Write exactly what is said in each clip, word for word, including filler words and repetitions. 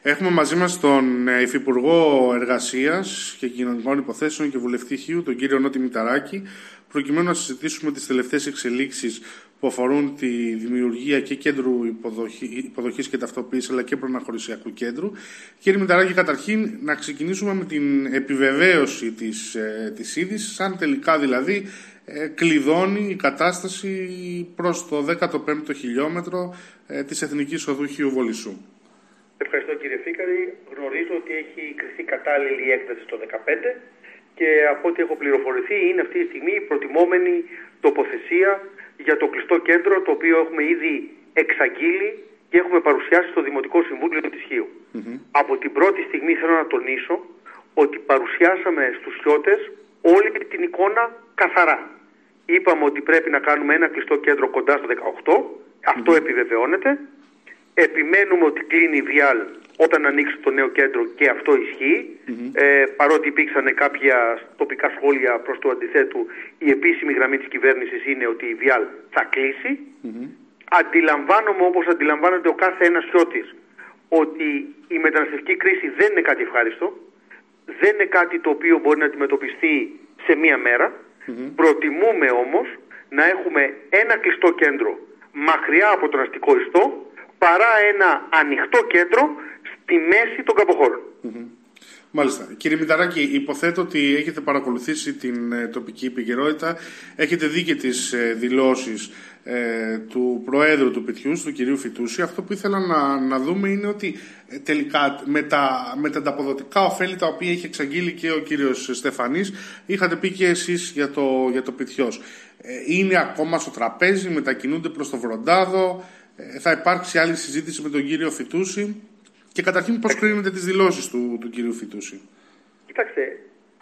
Έχουμε μαζί μας τον Υφυπουργό Εργασίας και Κοινωνικών Υποθέσεων και Βουλευτή Χίου, τον κύριο Νότι Μηταράκη, προκειμένου να συζητήσουμε τις τελευταίες εξελίξεις που αφορούν τη δημιουργία και κέντρου υποδοχή, υποδοχής και ταυτοποίησης, αλλά και προναχωρησιακού κέντρου. Κύριε Μηταράκη, καταρχήν να ξεκινήσουμε με την επιβεβαίωση της, ε, της είδησης, αν τελικά δηλαδή ε, κλειδώνει η κατάσταση προς το δέκατο πέμπτο χιλιόμετρο ε, της Εθνικής Οδού Χίου Βολισσού. Ευχαριστώ κύριε Φίκαρη. Γνωρίζω ότι έχει κριθεί κατάλληλη η έκταση στο δεκαπέντε και από ό,τι έχω πληροφορηθεί είναι αυτή τη στιγμή η προτιμόμενη τοποθεσία για το κλειστό κέντρο, το οποίο έχουμε ήδη εξαγγείλει και έχουμε παρουσιάσει στο Δημοτικό Συμβούλιο της Χίου. Mm-hmm. Από την πρώτη στιγμή θέλω να τονίσω ότι παρουσιάσαμε στους χιώτες όλη την εικόνα καθαρά. Είπαμε ότι πρέπει να κάνουμε ένα κλειστό κέντρο κοντά στο δεκαοκτώ, αυτό mm-hmm. επιβεβαιώνεται. Επιμένουμε ότι κλείνει η Βιάλ όταν ανοίξει το νέο κέντρο και αυτό ισχύει. Mm-hmm. Ε, παρότι υπήρξαν κάποια τοπικά σχόλια προς το αντιθέτου, η επίσημη γραμμή της κυβέρνησης είναι ότι η Βιάλ θα κλείσει. Mm-hmm. Αντιλαμβάνομαι, όπως αντιλαμβάνεται ο κάθε ένας χιώτης, ότι η μεταναστευτική κρίση δεν είναι κάτι ευχάριστο. Δεν είναι κάτι το οποίο μπορεί να αντιμετωπιστεί σε μία μέρα. Mm-hmm. Προτιμούμε όμως να έχουμε ένα κλειστό κέντρο μακριά από τον αστικό ιστό, παρά ένα ανοιχτό κέντρο στη μέση των καποχώρων. Mm-hmm. Μάλιστα. Κύριε Μηταράκη, υποθέτω ότι έχετε παρακολουθήσει την ε, τοπική επικαιρότητα, έχετε δει και τις ε, δηλώσεις ε, του Προέδρου του Πιτιούς, του κυρίου Φιτούση. Αυτό που ήθελα να, να δούμε είναι ότι ε, τελικά με τα, με τα ανταποδοτικά ωφέλη τα οποία έχει εξαγγείλει και ο κύριος Στεφανής, είχατε πει και εσείς για το, για το Πιτιός. Ε, είναι ακόμα στο τραπέζι, μετακινούνται προς το Βροντάδο. Θα υπάρξει άλλη συζήτηση με τον κύριο Φιτούση και καταρχήν πώς κρίνετε τις δηλώσεις του, του κύριου Φιτούση? Κοιτάξτε,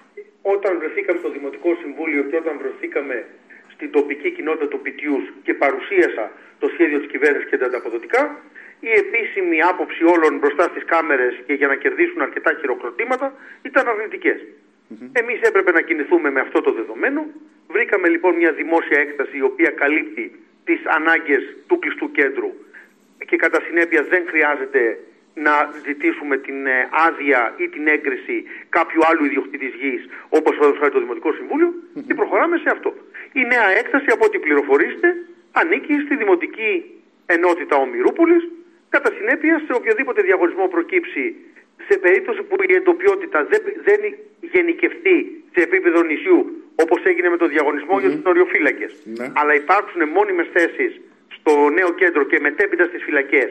όταν βρεθήκαμε στο Δημοτικό Συμβούλιο και όταν βρεθήκαμε στην τοπική κοινότητα του Πιτιούς και παρουσίασα το σχέδιο της κυβέρνησης και τα ανταποδοτικά, η επίσημη άποψη όλων μπροστά στις κάμερες και για να κερδίσουν αρκετά χειροκροτήματα ήταν αρνητικές. Mm-hmm. Εμείς έπρεπε να κινηθούμε με αυτό το δεδομένο. Βρήκαμε λοιπόν μια δημόσια έκταση η οποία καλύπτει τις ανάγκες του κλειστού κέντρου και κατά συνέπεια δεν χρειάζεται να ζητήσουμε την άδεια ή την έγκριση κάποιου άλλου ιδιοκτήτης γης, όπως παραδείγματος το Δημοτικό Συμβούλιο, mm-hmm. και προχωράμε σε αυτό. Η νέα έκταση, από ό,τι πληροφορήσετε, ανήκει στη Δημοτική Ενότητα Ομηρούπολης, κατά συνέπεια σε οποιοδήποτε διαγωνισμό προκύψει, σε περίπτωση που η εντοπιότητα δεν, δεν γενικευτεί σε επίπεδο νησιού, όπως έγινε με το διαγωνισμό mm-hmm. για τους νοριοφύλακες, mm-hmm. αλλά υπάρχουν μόνιμες θέσεις στο νέο κέντρο και μετέπειτα στις φυλακές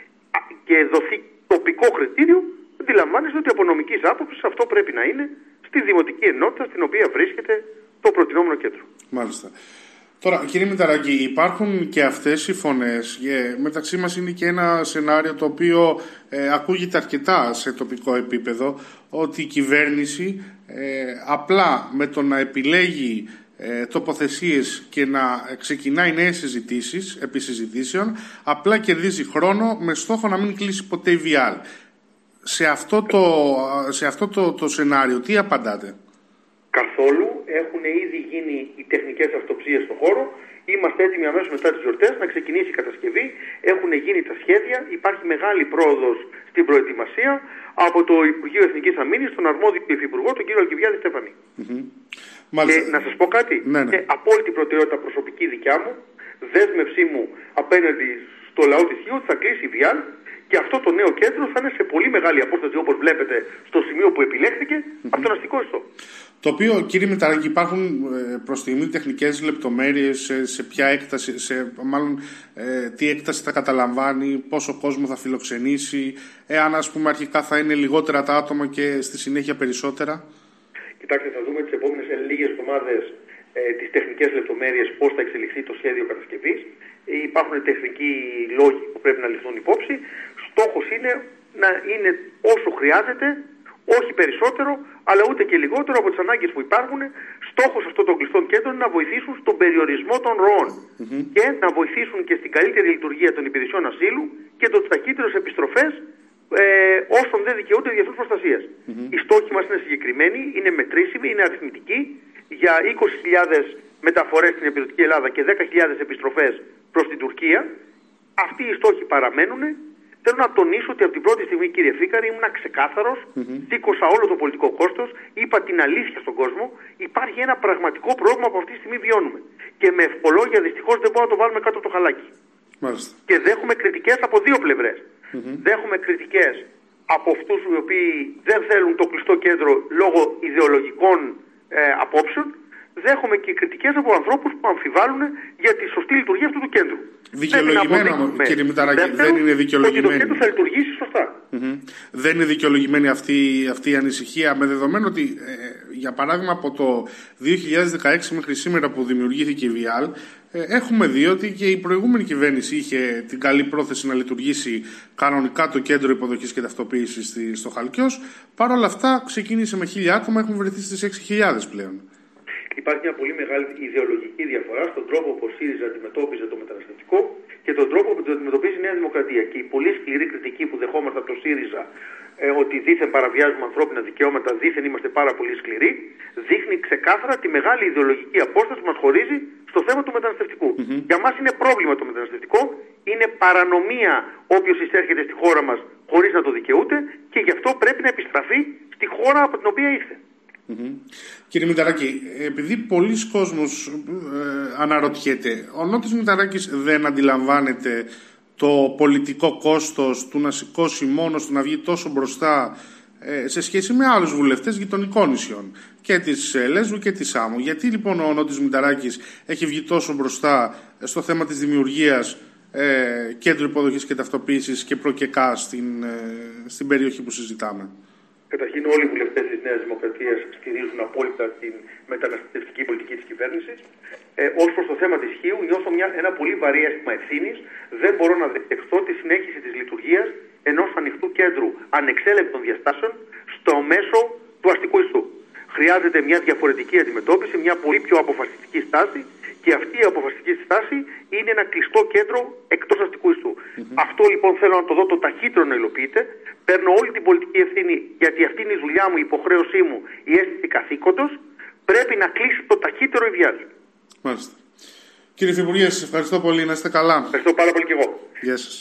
και δοθεί τοπικό κριτήριο, αντιλαμβάνεστε ότι από νομικής άποψης αυτό πρέπει να είναι στη Δημοτική Ενότητα στην οποία βρίσκεται το προτινόμενο κέντρο. Μάλιστα. Τώρα, κύριε Μηταράκη, υπάρχουν και αυτές οι φωνές. Yeah, μεταξύ μας είναι και ένα σενάριο το οποίο ε, ακούγεται αρκετά σε τοπικό επίπεδο, ότι η κυβέρνηση ε, απλά με το να επιλέγει ε, τοποθεσίες και να ξεκινάει νέες συζητήσεις, επί συζητήσεων, απλά κερδίζει χρόνο με στόχο να μην κλείσει ποτέ η Βιάλ. Σε αυτό το, σε αυτό το, το σενάριο, τι απαντάτε? Καθόλου. Έχουν ήδη γίνει οι τεχνικές αυτοψίες στον χώρο. Είμαστε έτοιμοι αμέσως μετά τις γιορτές να ξεκινήσει η κατασκευή. Έχουν γίνει τα σχέδια. Υπάρχει μεγάλη πρόοδος στην προετοιμασία από το Υπουργείο Εθνικής Αμήνης, τον αρμόδιο υφυπουργό, τον κύριο Αλκιβιάδη Στέφανη. Mm-hmm. Και να σας πω κάτι. Ναι, ναι. Και απόλυτη προτεραιότητα προσωπική δικιά μου, δέσμευσή μου απέναντι στο λαό της Χίου, θα κλείσει η Βιάλ. Και αυτό το νέο κέντρο θα είναι σε πολύ μεγάλη απόσταση, όπως βλέπετε, στο σημείο που επιλέχθηκε, mm-hmm. από τον αστικό ιστό. Το οποίο, κύριε Μηταράκη, υπάρχουν ε, προς στιγμή τεχνικές λεπτομέρειες σε, σε ποια έκταση, σε, μάλλον ε, τι έκταση θα καταλαμβάνει, πόσο κόσμο θα φιλοξενήσει, εάν ας πούμε αρχικά θα είναι λιγότερα τα άτομα και στη συνέχεια περισσότερα. Κοιτάξτε, θα δούμε τις επόμενες λίγες εβδομάδες ε, τις τεχνικές λεπτομέρειες, πώς θα εξελιχθεί το σχέδιο κατασκευής. Υπάρχουν τεχνικοί λόγοι που πρέπει να ληφθούν υπόψη. Στόχος είναι να είναι όσο χρειάζεται, όχι περισσότερο, αλλά ούτε και λιγότερο από τις ανάγκες που υπάρχουν. Στόχος αυτών των κλειστών κέντρων είναι να βοηθήσουν στον περιορισμό των ροών mm-hmm. και να βοηθήσουν και στην καλύτερη λειτουργία των υπηρεσιών ασύλου και των ταχύτερες επιστροφές ε, όσων δεν δικαιούνται διεθνούς προστασίας. Mm-hmm. Οι στόχοι μας είναι συγκεκριμένοι, είναι μετρήσιμοι, είναι αριθμητικοί. Για είκοσι χιλιάδες μεταφορές στην υπηρετική Ελλάδα και δέκα χιλιάδες επιστροφές προς την Τουρκία. Αυτοί οι στόχοι παραμένουν. θέλω να τονίσω ότι από την πρώτη στιγμή, κύριε Φίκαρη, ήμουν ξεκάθαρος, mm-hmm. σήκωσα όλο το πολιτικό κόστος, είπα την αλήθεια στον κόσμο. Υπάρχει ένα πραγματικό πρόβλημα που αυτή τη στιγμή βιώνουμε. Και με ευχολόγια δυστυχώς δεν μπορούμε να το βάλουμε κάτω από το χαλάκι. Μάλιστα. Και δέχομαι κριτικές από δύο πλευρές. Mm-hmm. Δέχομαι κριτικές από αυτούς οι οποίοι δεν θέλουν το κλειστό κέντρο λόγω ιδεολογικών ε, απόψεων. Δέχομαι και κριτικές από ανθρώπους που αμφιβάλλουν για τη σωστή λειτουργία αυτού του κέντρου. Δικαιολογημένα, κύριε Μηταράκη, δεν είναι δικαιολογημένη. Ότι το κέντρο θα λειτουργήσει σωστά. Mm-hmm. Δεν είναι δικαιολογημένη αυτή, αυτή η ανησυχία, με δεδομένο ότι, ε, για παράδειγμα, από το δύο χιλιάδες δεκαέξι μέχρι σήμερα που δημιουργήθηκε η Βιάλ, ε, έχουμε δει ότι και η προηγούμενη κυβέρνηση είχε την καλή πρόθεση να λειτουργήσει κανονικά το κέντρο υποδοχής και ταυτοποίησης στο Χαλκιός. Παρ' όλα αυτά, ξεκίνησε με χίλια άτομα, έχουν βρεθεί στις έξι χιλιάδες πλέον. Υπάρχει μια πολύ μεγάλη ιδεολογική διαφορά στον τρόπο που ο ΣΥΡΙΖΑ αντιμετώπιζε το μεταναστευτικό και τον τρόπο που το αντιμετωπίζει η Νέα Δημοκρατία. Και η πολύ σκληρή κριτική που δεχόμαστε από το ΣΥΡΙΖΑ, ε, ότι δήθεν παραβιάζουμε ανθρώπινα δικαιώματα, δήθεν είμαστε πάρα πολύ σκληροί, δείχνει ξεκάθαρα τη μεγάλη ιδεολογική απόσταση που μας χωρίζει στο θέμα του μεταναστευτικού. Mm-hmm. Για μας είναι πρόβλημα το μεταναστευτικό, είναι παρανομία όποιος εισέρχεται στη χώρα μας χωρίς να το δικαιούται και γι' αυτό πρέπει να επιστραφεί στη χώρα από την οποία ήρθε. Mm-hmm. Κύριε Μηταράκη, επειδή πολλοί κόσμος ε, αναρωτιέται, ο Νότης Μηταράκης δεν αντιλαμβάνεται το πολιτικό κόστος του να σηκώσει μόνος του να βγει τόσο μπροστά ε, σε σχέση με άλλους βουλευτές γειτονικών νησιών και της ε, Λέσβου και της Σάμου? Γιατί λοιπόν ο Νότης Μηταράκης έχει βγει τόσο μπροστά στο θέμα της δημιουργίας ε, κέντρου υποδοχής και ταυτοποίησης και προκεκά στην, ε, στην περιοχή που συζητάμε? Καταρχήν, όλοι οι βουλευτές της Νέας Δημοκρατίας στηρίζουν απόλυτα την μεταναστευτική πολιτική της κυβέρνησης. Ε, ως προς το θέμα της Χίου, νιώθω μια, ένα πολύ βαρύ αίσθημα ευθύνης. Δεν μπορώ να δεχτώ τη συνέχιση της λειτουργίας ενός ανοιχτού κέντρου ανεξέλεγκτων διαστάσεων στο μέσο του αστικού ιστού. Χρειάζεται μια διαφορετική αντιμετώπιση, μια πολύ πιο αποφασιστική στάση. Και αυτή η αποφασιστική στάση είναι ένα κλειστό κέντρο εκτός αστικού ιστού. Mm-hmm. Αυτό λοιπόν θέλω να το δω το ταχύτερο να υλοποιείται. Παίρνω όλη την πολιτική ευθύνη, γιατί αυτή είναι η δουλειά μου, η υποχρέωσή μου, η αίσθηση καθήκοντος. Πρέπει να κλείσει το ταχύτερο η Βιάλ. Μάλιστα. Κύριε Υφυπουργέ, σας ευχαριστώ πολύ. Να είστε καλά. Ευχαριστώ πάρα πολύ και εγώ. Γεια σας.